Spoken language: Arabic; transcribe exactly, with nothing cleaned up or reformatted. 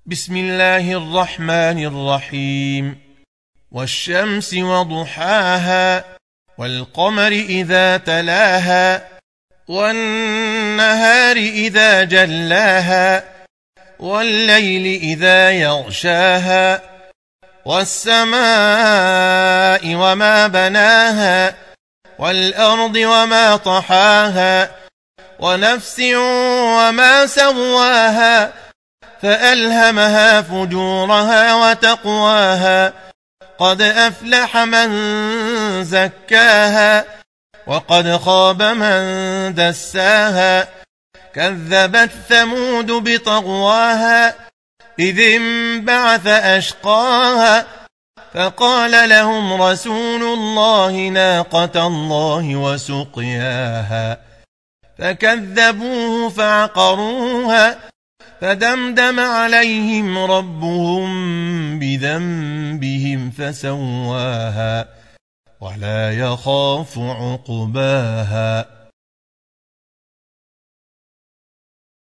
بسم الله الرحمن الرحيم والشمس وضحاها والقمر إذا تلاها والنهار إذا جلاها والليل إذا يغشاها والسماء وما بناها والأرض وما طحاها ونفس وما سواها فألهمها فجورها وتقواها قد أفلح من زكاها وقد خاب من دساها كذبت ثمود بطغواها إذ انبعث أشقاها فقال لهم رسول الله ناقة الله وسقياها فكذبوه فعقروها فدمدم عليهم ربهم بذنبهم فسواها ولا يخاف عقباها.